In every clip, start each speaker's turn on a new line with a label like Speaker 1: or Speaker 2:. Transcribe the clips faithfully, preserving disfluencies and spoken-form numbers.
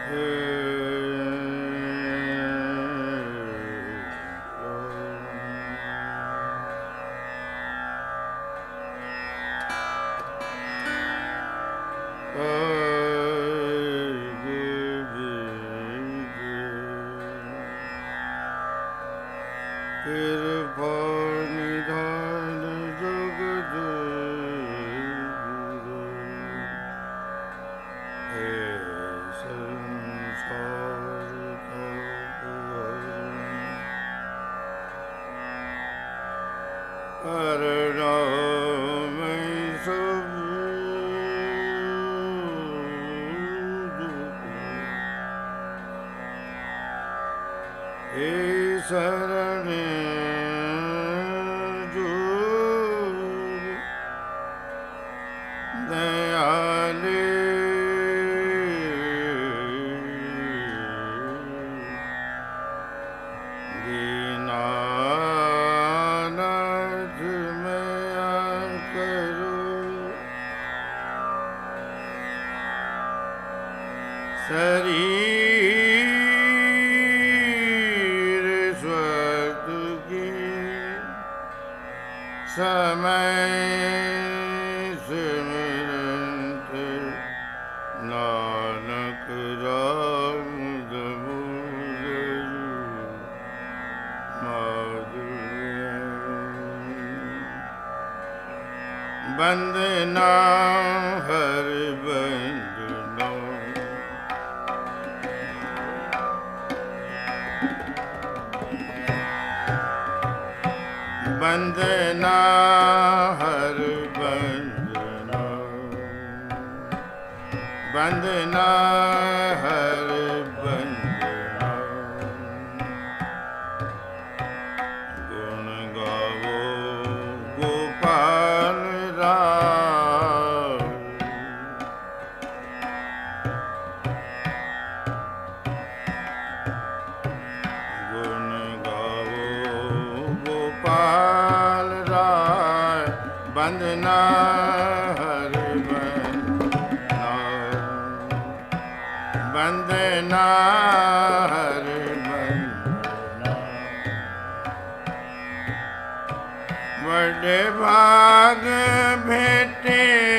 Speaker 1: ਬੰਦਨਾ ਹਰ ਬੰਦਨਾ ਬੰਦਨਾ ਹਰ ਬੰਦਨਾ ਬੰਦਨਾ ਹਰ ਬੰਦਨਾ ਗੁਣ ਗਾਵੋ ਗੋਪਾਲ ਬੰਦਨਾ ਹਰ ਬੰਦਨਾ ਬੰਦਨਾ ਹਰ ਬੰਦਨਾ ਵੱਡੇ ਭਾਗ ਭੇਟੇ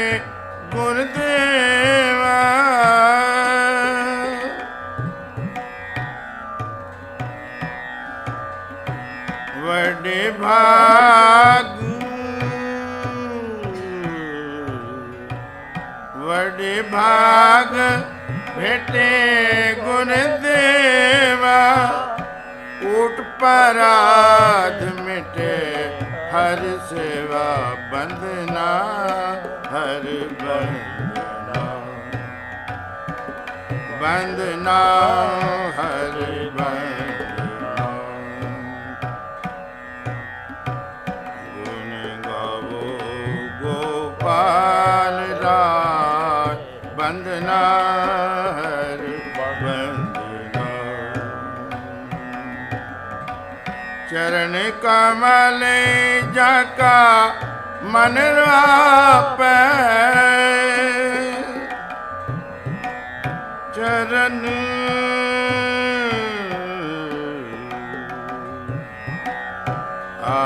Speaker 1: ਗੁਰਦੇਵਾ ਵੱਡੇ ਭਾਗ ਵੱਡੇ ਭਾਗ ਭੇਟੇ ਗੁਰਦੇਵਾ ਊਟ ਪਰਾਧ ਮਿਟੇ ਹਰ ਸੇਵਾ ਬੰਦਨਾ ਹਰ ਬੰਦਨਾ ਬੰਦਨਾ ਹਰ ਬੰਦਨਾ ਗੁਣ ਗਾਵੋ ਗੋਪਾਲ ਰਾਜ ਬੰਦਨਾ ਹਰ ਬੰਦਨਾ ਚਰਨ ਕਮਲ ਜਾਕਾ ਮਨ ਰਾਪੈ ਚਰਨ ਆ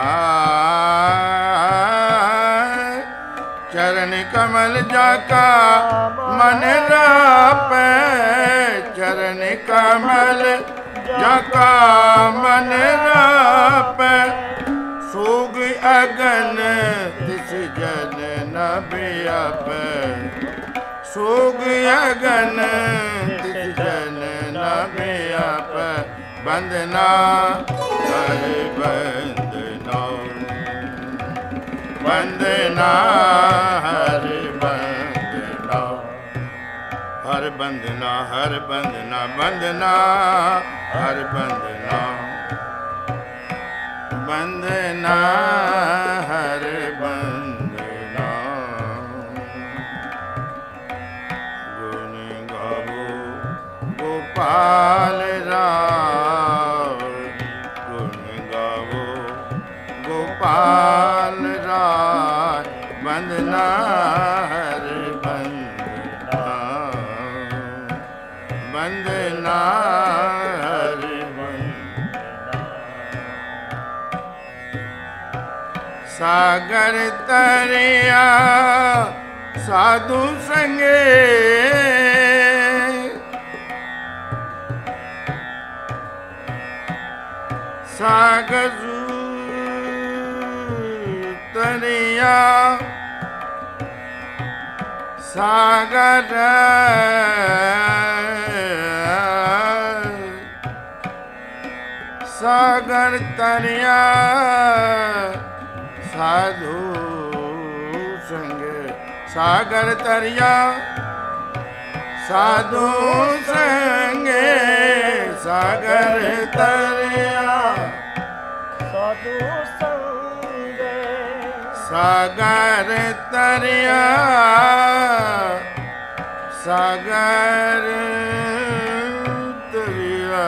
Speaker 1: ਚਰਨ ਕਮਲ ਜਾਕਾ ਮਨ ਰਾਪੈ ਚਰਨ ਕਮਲ ਜਾਕਾ ਮਨ ਰਾਪੈ ਸੋਗ ਅਗਨ ਤਿਸ ਜਨ ਨ ਬਿਆਪੈ ਸੋਗ ਅਗਨ ਤਿਸ ਜਨ ਨ ਬਿਆਪੈ ਬੰਦਨਾ ਹਰ ਬੰਦਨਾ ਬੰਦਨਾ ਹਰ ਬੰਦਨਾ ਹਰ ਬੰਦਨਾ ਹਰ ਬੰਦਨਾ ਬੰਦਨਾ ਹਰ ਬੰਦਨਾ ਬੰਦਨਾ ਹਰ ਬੰਦਨਾ ਗੁਣ ਗਾਵੋ ਗੋਪਾਲ ਰਾਮ ਗੁਣ ਗਾਵੋ ਗੋਪਾਲ ਰਾਮ ਬੰਦਨਾ ਹਰ ਬੰਦਨਾ बंदना हरि सागर तरिया साधु संगे सागर तरिया सागर सागर तरिया साधु संगे सागर तरिया साधु संगे सागर तरिया
Speaker 2: साधु संगे
Speaker 1: सागर तरिया सागर तरिया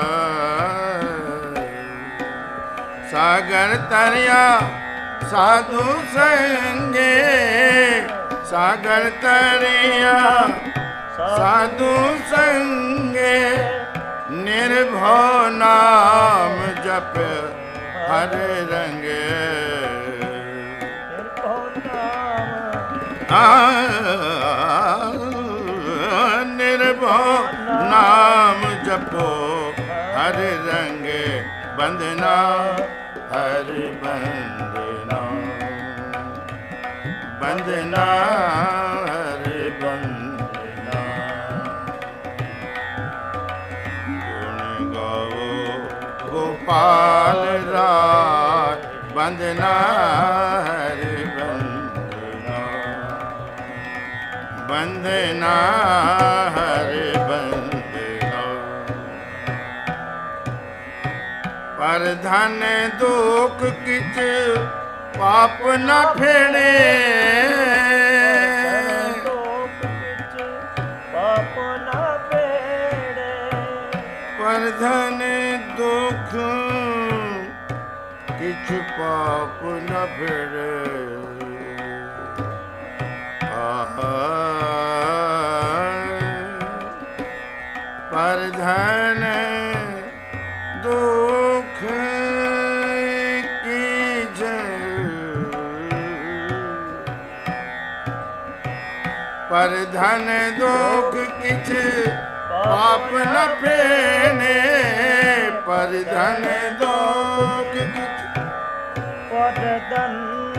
Speaker 1: सागर तरिया साधु संगे सागर तरिया साधु संगे निर्भव नाम जप हर रंगे निर्भव नाम जपो हर रंगे बंदना हरि बंदना बंदना हरि बंदना गुण गाओ गोपाल राज बंदना हरि बंदना बंदना हरि बंदना पर धन दुख किच पाप न फेड़े
Speaker 2: पाप न फेड़े
Speaker 1: पर धन दुख किच पाप न फेड़े पर धन दुख की जय पर धन दुख किछ पाप न फेने पर धन दुख किछ
Speaker 2: पर धन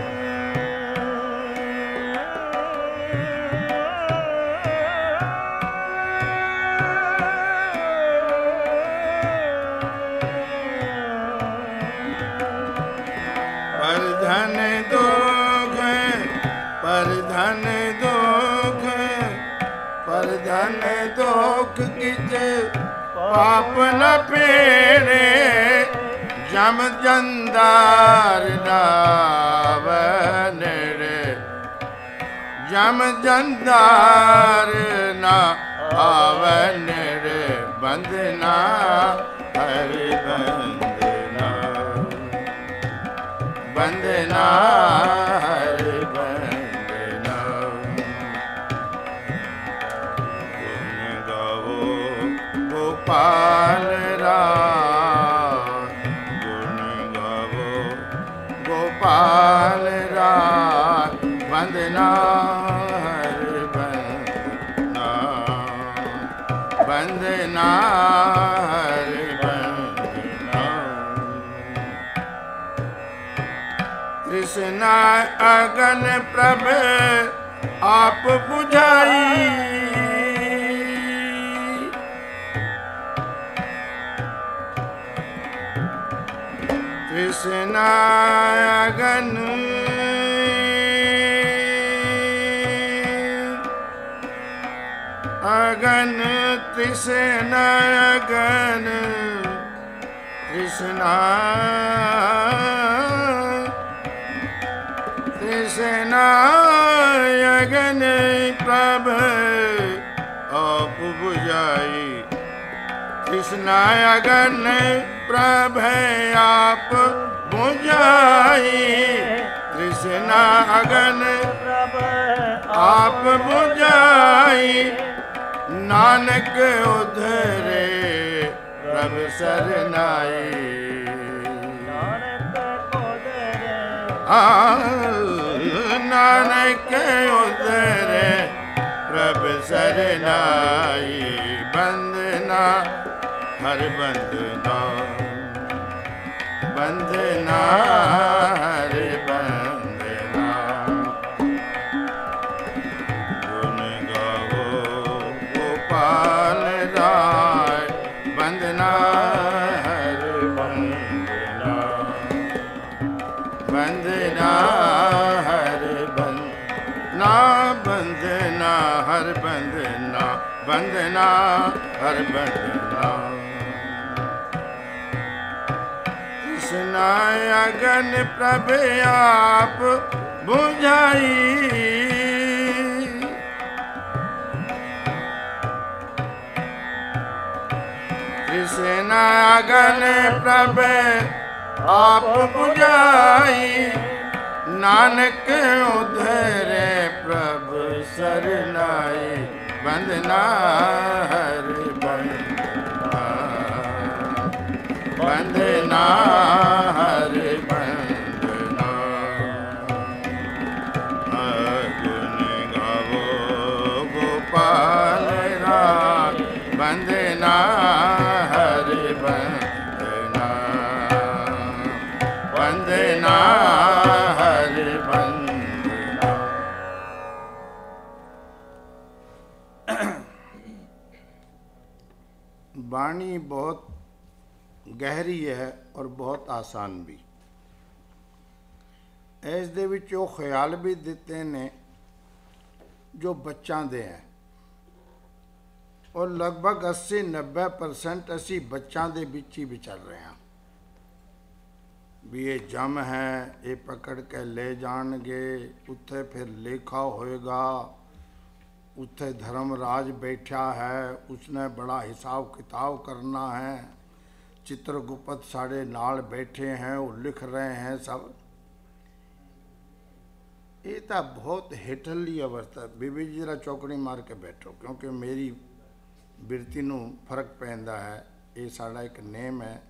Speaker 1: धन दुख पर धन दुख पर धन दुख किछ पाप न फेरे जम जंदार नावन रे जम जंदार ना आवन रे बंदना हरि बंदना बंदना हरि बंदना गुण गाओ गोपाल राज गुण गाओ गोपाल राज बंदना हरि बंदना बंदना हरि बंदना कृष्णा अगन प्रभ आप बुझाई कृष्णा अगन अगन कृष्णा अगन कृष्णा कृष्णा अगन प्रभ आप बुझाई कृष्णा अगन प्रभ आप बुझाई कृष्णा अगन
Speaker 2: प्रभ
Speaker 1: आप बुझाई ਨਾਨਕ ਉਧਰੇ ਪ੍ਰਭ ਸਰਨਾਈ।
Speaker 2: ਨਾਨਕ ਉਧਰੇ
Speaker 1: ਨਾਨਕ ਉਧਰੇ ਪ੍ਰਭ ਸਰਨਾਈ। ਬੰਦਨਾ ਹਰ ਬੰਦਨਾ ਬੰਦਨਾ ਹਰ ਬੰਦਨਾ। ਗੁਣ ਗਾਵੋ ਗੋਪਾਲ ਰਾਏ ਬੰਦਨਾ ਹਰ ਬੰਦਨਾ। ਬੰਦਨਾ ਹਰ ਬੰਦਨਾ ਬੰਦਨਾ ਹਰ ਬੰਦਨਾ ਬੰਦਨਾ ਹਰ ਬੰਦਨਾ। कृष्ण अगन प्रभ आप बुझाई। कृष्ण अगन प्रभ आप बुझाई। नानक उधरे प्रभ सरनाई। बंदना हर बंदना बंदना हर बंदना। गुण गावो गोपाल राय बंदना हर बंदना बंदना हर बंदना। बाणी बहुत गहरी है और बहुत आसान भी। इस दे विच वो ख्याल भी दिते ने जो बच्चों दे हैं और लगभग अस्सी नब्बे परसेंट असी बच्चों दे विच ही विचर रहे हैं भी ये जम है, ये पकड़ के ले जाणगे, उत्थे फिर लेखा होएगा, उत्थे धर्मराज बैठा है, उसने बड़ा हिसाब किताब करना है, चित्रगुप्त साढ़े नाल बैठे हैं, वो लिख रहे हैं सब। ये तो बहुत हेठली अवस्था। बीबी जी जरा चौकड़ी मार के बैठो क्योंकि मेरी बिरती नूं फर्क पैंदा है। ये साड़ा एक नेम है।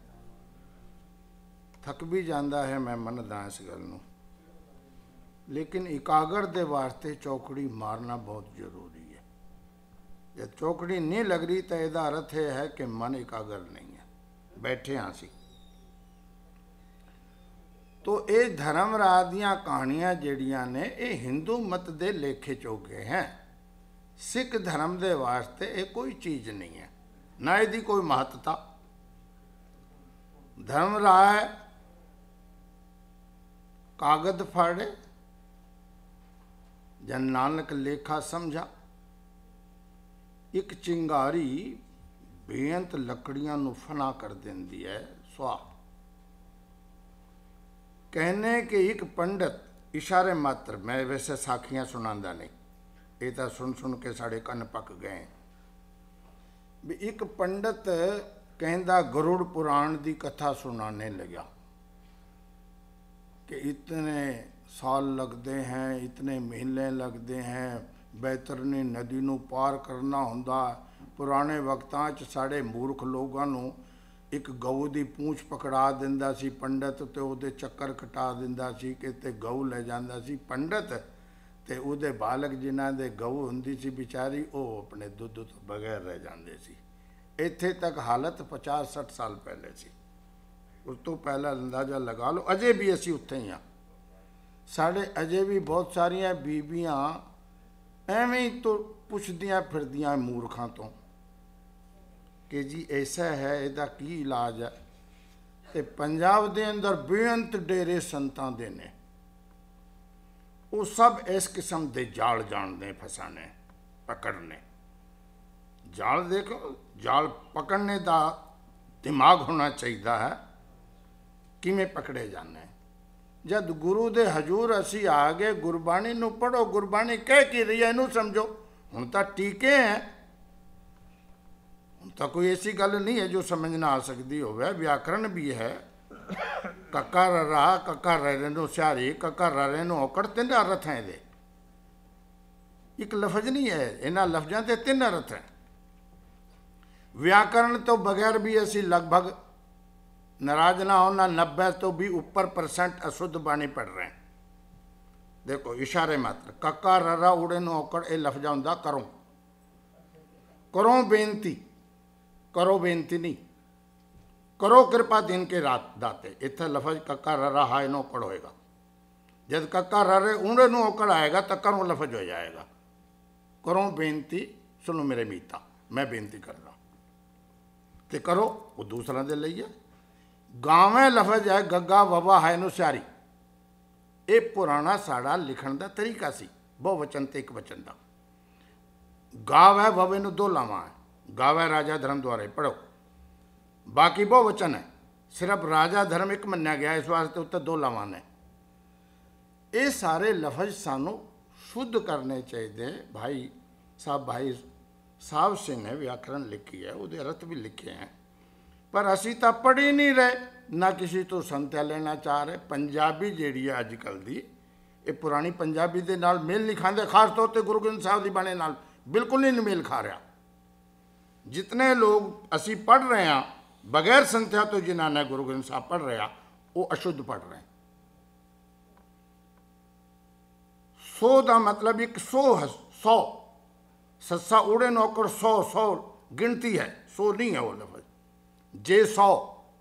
Speaker 1: थक भी जाता है, मैं मनदा इस गल नूं, लेकिन एकाग्र दे वास्ते चौकड़ी मारना बहुत जरूरी है। जब चौकड़ी नहीं लग रही तो इसका अर्थ यह है कि मन एकाग्र नहीं है, बैठे हाँ सी। तो ये धर्मराज दियां कहानियां जड़ियां ने ये हिंदू मत दे लेखे चौके हैं। सिख धर्म दे वास्ते ये कोई चीज नहीं है, ना इसकी कोई महत्ता। धर्मराज कागज फाड़े, जन नानक लेखा समझा। एक चिंगारी बेअंत लकड़ियां नूं फना कर देंदी है, स्वाह। कहने कि एक पंडित इशारे मात्र, मैं वैसे साखियां सुनांदा नहीं, ये तो सुन सुन के साढ़े कन पक गए। भी एक पंडित कहंदा गरुड़ पुराण की कथा सुनाने लगा कि इतने साल लगते हैं, इतने महीने लगते हैं, बैतरनी नदी नूं पार करना हुंदा। पुराने वक्तां च साढ़े मूर्ख लोगों नूं एक गऊ की पूंछ पकड़ा दिंदा सी पंडित, ते उहदे चक्कर कटा दिंदा सी कि ते गऊ ले जांदा सी पंडित, ते उहदे बालक जिन्हां दे गऊ हुंदी सी बेचारी, वो अपने दुध तो बगैर रह जांदे सी। इत्थे तक हालत पचास सठ साल पहले सी। उस तो पहला अंदाजा लगा लो, अजे भी असी उत्थे ही हाँ। साढ़े अजे भी बहुत सारिया बीबियां एवें ही तो पुछदियां फिरदियां मूर्खां तो कि जी ऐसा है, इहदा की इलाज है। ते पंजाब दे अंदर बेअंत डेरे संतां दे ने, वो सब इस किस्म के जाल जानते फसाने पकड़ने। जाल देखो, जाल पकड़ने का दिमाग होना चाहिए है, किमें पकड़े जाने। जब गुरु दे हजूर असी आ गए, गुरबाणी नूं पढ़ो, गुरबाणी कह की रही है, इनू समझो। हुण तां टीके हैं, हुण तां कोई ऐसी गल नहीं है जो समझ ना आ सकती होवे। व्याकरण भी है, कक्का रहा, कक्का रे नूं स्यारी, कक्का रे नूं औकड़, तीन अर्थ हैं। ये एक लफज नहीं है, इन्हां लफ्जां ते तीन अर्थ हैं। व्याकरण तो बगैर भी असी लगभग नाराज ना होना नब्बे तो भी ऊपर परसेंट अशुद्ध बाणी पढ़ रहे हैं। देखो इशारे मात्र कक्का ररा उड़े नो औकड़ ये लफ्जा हुंदा करो करो बेनती करो बेनती नहीं करो कृपा दिन के रात दाते इत्थे लफज कक्का ररा हाय नो औकड़ होएगा। जब कक्का ररे उड़े नो औकड़ आएगा तो करो लफज हो जाएगा। करो बेनती सुनो मेरे मीता मैं बेनती कर रहा ते करो वो दूसरा दे लईए। गावें लफज है गग्गा ववा है नु स्यारी ये पुराना साड़ा लिखण का तरीका सी बहुवचन ते एक वचन का। गाव है ववे नु दो लावां है गाव है राजा धर्म द्वारे पढ़ो बाकी बहुवचन है सिर्फ राजा धर्म एक मन्या गया इस वास्ते उत्ते दो लावां ने। ये सारे लफज सानू शुद्ध करने चाहिए। भाई साहब भाई साहब सिंह ने व्याकरण लिखी है वो अर्थ भी लिखे हैं पर असी तो पढ़ ही नहीं रहे ना किसी तो संत्या लेना चाह रहे। पंजाबी जी अजकल की ये पुरानी पंजाबी के नाल मेल नहीं खाते खास तौर पर गुरु ग्रंथ साहब की बाणी नाल बिल्कुल नहीं मेल खा रहा। जितने लोग असी पढ़ रहे हैं बगैर संत्या तो जिन्होंने गुरु ग्रंथ साहब पढ़ रहे हैं वो अशुद्ध पढ़ रहे हैं। सौ का मतलब एक सौ है सौ सस्सा उड़े नौकड़ सौ सौ गिनती है सौ नहीं है वो लफज जे सौ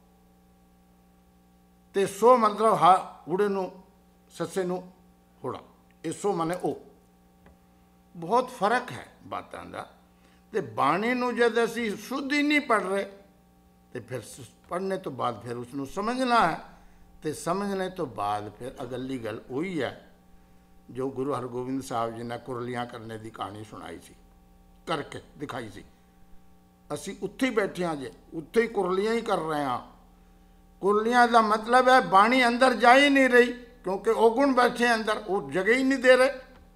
Speaker 1: ते सौ मतलब हा उड़े नु सस्से नु होड़ा ये सौ माने ओ बहुत फर्क है बातों का। तो बाणी नू जब असी शुद्ध ही नहीं पढ़ रहे तो फिर पढ़ने तो बाद फिर उसनू समझना है तो समझने तो बाद फिर अगली गल वही है जो गुरु हरगोबिंद साहब जी ने कुरलियाँ करने की कहानी सुनाई सी करके दिखाई सी। असी उत्थे ही बैठे हाँ जे उत्थे ही कुरलियाँ ही कर रहे हैं। कुरलियाँ का मतलब है बाणी अंदर जा ही नहीं रही क्योंकि औगुण बैठे अंदर वो जगह ही नहीं दे रहे।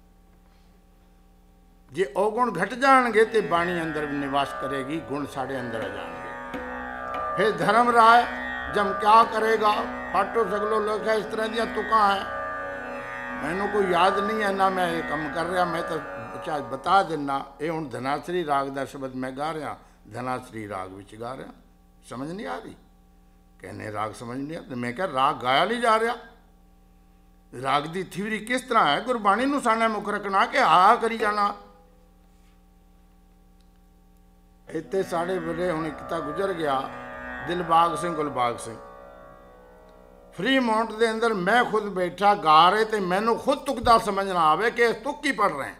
Speaker 1: जे औगुण घट जाएंगे तो बाणी अंदर निवास करेगी गुण साढ़े अंदर आ जाएंगे। फिर धर्म राय जम क्या करेगा फाटो सगलो लोग इस तरह दियाँ तुका है मैनू कोई याद नहीं है ना मैं ये कम कर रहा मैं तो चाहे बता देना ये हूँ धनाश्री राग का शब्द मैं गा रहा धनाश्री राग विच गा रहा समझ नहीं आ रही कहने राग समझ नहीं आता मैं क्या राग गाया नहीं जा रहा। राग की थ्योरी किस तरह है गुरबाणी नू साने मुख रखना कि हा करी जाना। इतने साढ़े बड़े हूँ एक गुजर गया दिलबाग सिंह गुलबाग सिंह फ्री माउंट के अंदर मैं खुद बैठा गा रहे तो मैनू खुद तुकदा समझना आवे कि तुक ही पढ़ रहे हैं।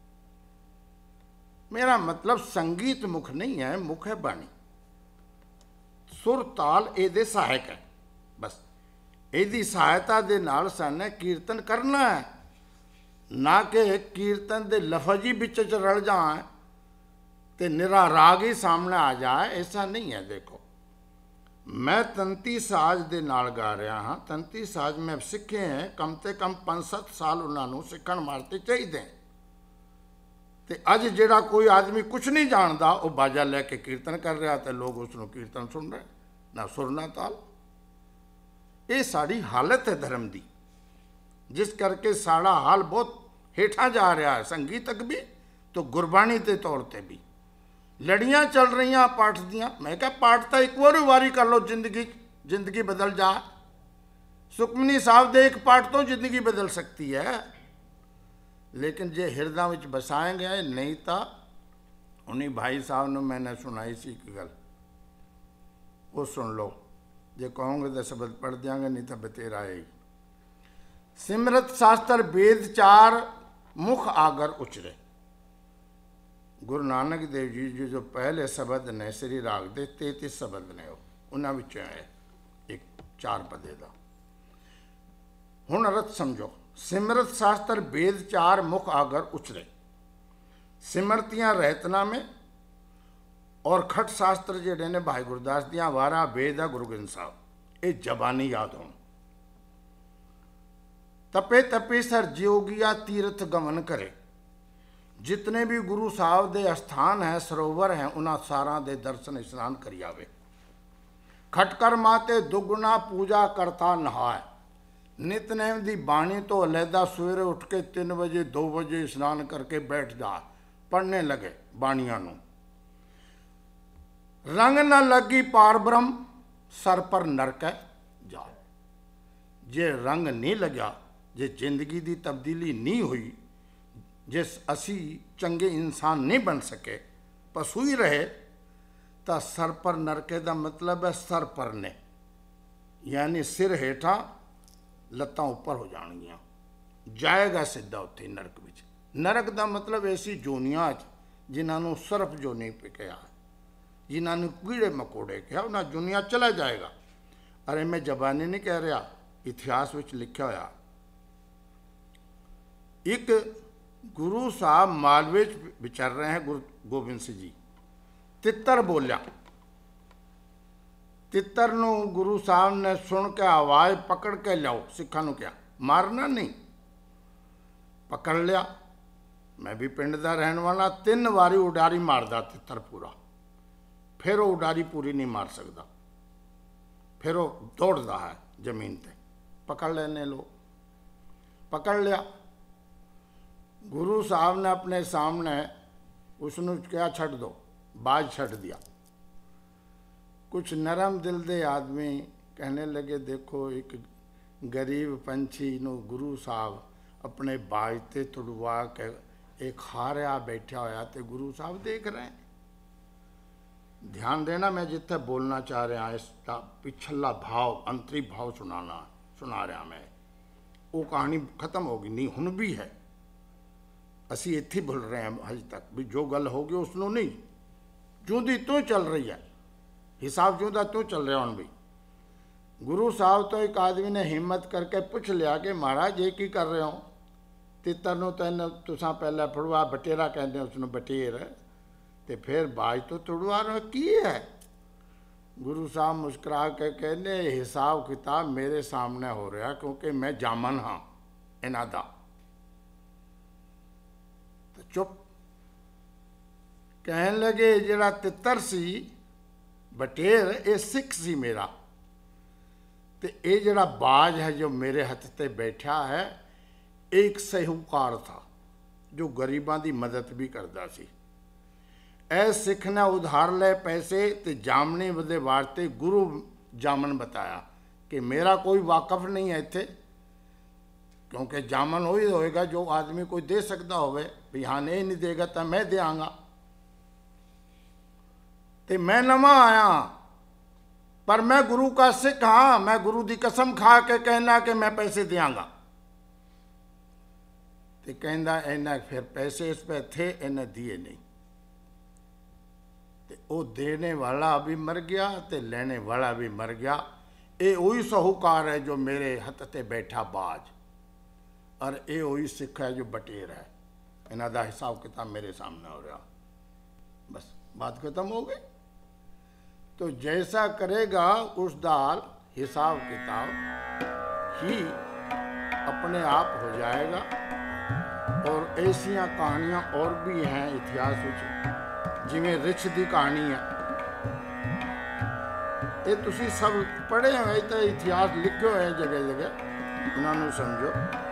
Speaker 1: मेरा मतलब संगीत मुख नहीं है मुख है बाणी सुर ताल ये सहायक है बस यदी सहायता दे नाल साने कीर्तन करना है ना कि कीर्तन के लफज ही बिच च रल जाए तो निरा राग ही सामने आ जाए ऐसा नहीं है। देखो मैं तंती साज दे नाल गा रहा हाँ तंती साज में सीखे हैं कम से कम पाँच सत्त साल उन्होंने सीखण वास्ते चाहिए। तो अज जिहड़ा कोई आदमी कुछ नहीं जानता वो बाजा लैके कीर्तन कर रहा तो लोग उसनों कीर्तन सुन रहे ना सुर ना ताल। ये साड़ी हालत है धर्म की जिस करके साड़ा हाल बहुत हेठा जा रहा है संगीतक भी तो गुरबाणी के तौर पर भी लड़ियाँ चल रही पाठ दियाँ। मैं क्या पाठ तो एक बार वारी कर लो जिंदगी जिंदगी बदल जा। सुखमनी साहब दे एक पाठ तो जिंदगी बदल सकती है लेकिन जे हृदय में बसाएंगे नहीं तो उन्हीं भाई साहब ने मैंने सुनाई सी एक गल वो सुन लो जे कहोगे तो शब्द पढ़ देंगे नहीं तो बतेरा है। सिमरत शास्त्र वेद चार मुख आगर उचरे गुरु नानक देव जी जी जो पहले शब्द ने श्री राग दे तैंतीस शब्द ने उन्होंने है एक चार पदे का हुण अर्थ समझो। सिमरत शास्त्र वेद चार मुख आगर उचरे सिमरतियाँ रहतना में और खट शास्त्र जेडे ने भाई गुरदास दियाँ वारा वेद है गुरु ग्रंथ साहब ये जबानी याद हो। तपे तपे सर जोगिया तीर्थ गमन करे जितने भी गुरु साहब दे स्थान है सरोवर हैं उन्होंने सारा दे दर्शन स्नान करी आवे। खटकर माते दुगुना पूजा करता नहाए नितनेम दी बाणी तो अलहदा सवेरे उठ के तीन बजे दो बजे स्नान करके बैठ जा पढ़ने लगे बाणियां नू। रंग न लगी पार ब्रह्म सर पर नरक है जाल। जे रंग नहीं लग्या, जे जिंदगी की तब्दीली नहीं हुई, जिस असी चंगे इंसान नहीं बन सके, पशु ही रहे, तो सर पर नरके का मतलब है सर पर ने, यानी सिर हेठा लत्तां उपर हो जाणगियां, जाएगा सीधा उत्थे नरक विच। नरक का मतलब ऐसी जोनियां जिन्होंने सरफ जो नहीं पे कहा, जिन्होंने कीड़े मकोड़े कहा, उन्हें दुनिया चला जाएगा। अरे मैं जबानी नहीं कह रहा, इतिहास विच लिखा होया। एक गुरु साहब मालवे विचर रहे हैं, गुरु गोबिंद सिंह जी, तितर बोलिया। तितर नू गुरु साहब ने सुन के आवाज़ पकड़ के लियाओ, सिखा नू क्या मारना नहीं, पकड़ लिया। मैं भी पिंड का रहने वाला, तीन वारी उडारी मारदा तितर पूरा, फिर वो उडारी पूरी नहीं मार सकता, फिर वो दौड़ता है जमीन पे। पकड़ लेने लो, पकड़ लिया। गुरु साहब ने अपने सामने उसनू क्या छड़ दो, बाज छड़ दिया। कुछ नरम दिल दे आदमी कहने लगे, देखो एक गरीब पंछी नू गुरु साहब अपने बाज ते तुड़वा के एक हारिया बैठा होया ते गुरु साहब देख रहे हैं। ध्यान देना, मैं जिथे बोलना चाह रहा इसका पिछला भाव, अंतरी भाव सुनाना सुना रहा मैं। वो कहानी खत्म होगी नहीं, हुण भी है, असी इत्थे भुल रहे हैं अज तक भी। जो गल होगी उसनों नहीं, जूंदी तो चल रही है, हिसाब जूंदा तो चल रहा हूँ भी। गुरु साहब तो एक आदमी ने हिम्मत करके पूछ लिया कि महाराज ये की कर रहे हो? तितर नूं तैन तुसां पहले फड़वा, बटेरा कहते उसनों बटेर, तो फिर बाज तो तुड़वा रहे की है? गुरु साहब मुस्कुरा के कहने, हिसाब किताब मेरे सामने हो रहा, क्योंकि मैं जामन हाँ इन्हां दा। तो चुप। कहन लगे जिहड़ा तितर सी बटेर, ये सिख सी मेरा, तो ये जिहड़ा बाज है जो मेरे हथ ते बैठा है, एक साहूकार था जो गरीबां की मदद भी करता सी। ऐ सिख ने उधार ले पैसे, तो जामनी दे वास्ते गुरु जामन बताया कि मेरा कोई वाकफ नहीं है इत्थे, क्योंकि जामन वही होएगा जो आदमी कोई दे सकता होवे, भी हाँ नहीं नहीं देगा तो मैं देंगा। तो मैं नवा आया, पर मैं गुरु का सिख हाँ, मैं गुरु की कसम खा के कहना कि मैं पैसे देंगा। तो कहना इन्हें फिर पैसे इस पे थे, इन्हें दिए नहीं, तो वो देने वाला भी मर गया, तो लेने वाला भी मर गया। ये वही साहूकार है जो मेरे हथ ते बैठा बाज, और ये वही सिख है जो बटेर है। इन्हों का हिसाब किताब मेरे सामने हो रहा। बस बात खत्म हो गई। तो जैसा करेगा उसका हिसाब किताब ही अपने आप हो जाएगा। और ऐसिया कहानियाँ और भी हैं इतिहास में, जिमें रिछ की कहानी है, ये तुसी सब पढ़े हो, तो इतिहास लिखे हुए जगह जगह, उन्होंने समझो।